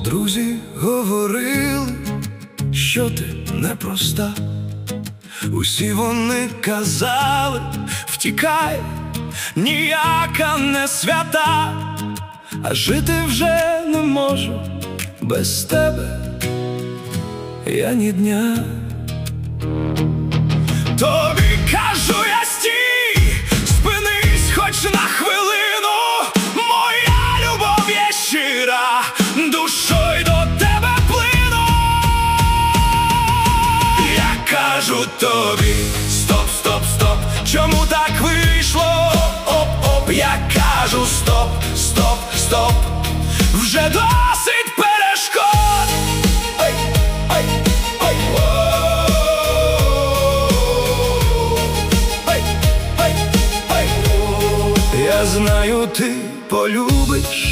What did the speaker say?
Друзі говорили, що ти непроста. Усі вони казали, втікай, ніяка не свята. А жити вже не можу без тебе, я ні дня. Тобі кажу я стій, спинись хоч на хвилину. Моя любов є щира, душою до тебе плину. Я кажу тобі, стоп, стоп, стоп, чому так вийшло? Оп-оп, я кажу стоп, стоп, стоп, вже досить перешкод. Ай, ай, ай, ай, ай, ай. Я знаю, ти полюбиш